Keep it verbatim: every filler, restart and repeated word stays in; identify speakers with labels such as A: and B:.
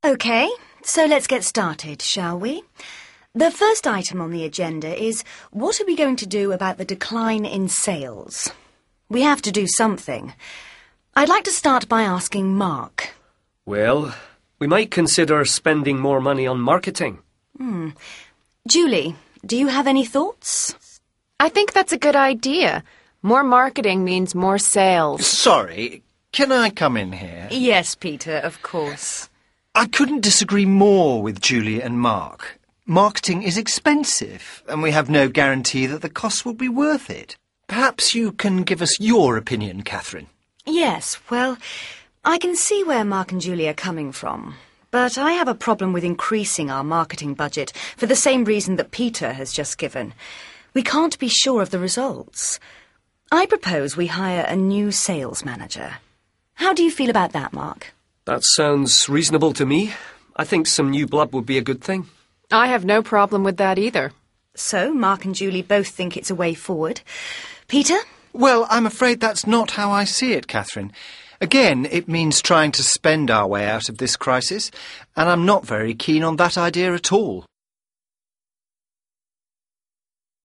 A: OK, so let's get started, shall we? The first item on the agenda is, what are we going to do about the decline in sales? We have to do something. I'd like to start by asking Mark.
B: Well, we might consider spending more money on marketing.
A: Hmm. Julie, do you have any thoughts?
C: I think that's a good idea. More marketing means more sales.
D: Sorry, can I come in here?
A: Yes, Peter, of course.
D: I couldn't disagree more with Julie and Mark. Marketing is expensive, and we have no guarantee that the costs will be worth it. Perhaps you can give us your opinion, Catherine.
A: Yes, well, I can see where Mark and Julie are coming from. But I have a problem with increasing our marketing budget for the same reason that Peter has just given. We can't be sure of the results. I propose we hire a new sales manager. How do you feel about that, Mark?
B: That sounds reasonable to me. I think some new blood would be a good thing.
C: I have no problem with that either.
A: So, Mark and Julie both think it's a way forward. Peter?
D: Well, I'm afraid that's not how I see it, Catherine. Again, it means trying to spend our way out of this crisis, and I'm not very keen on that idea at all.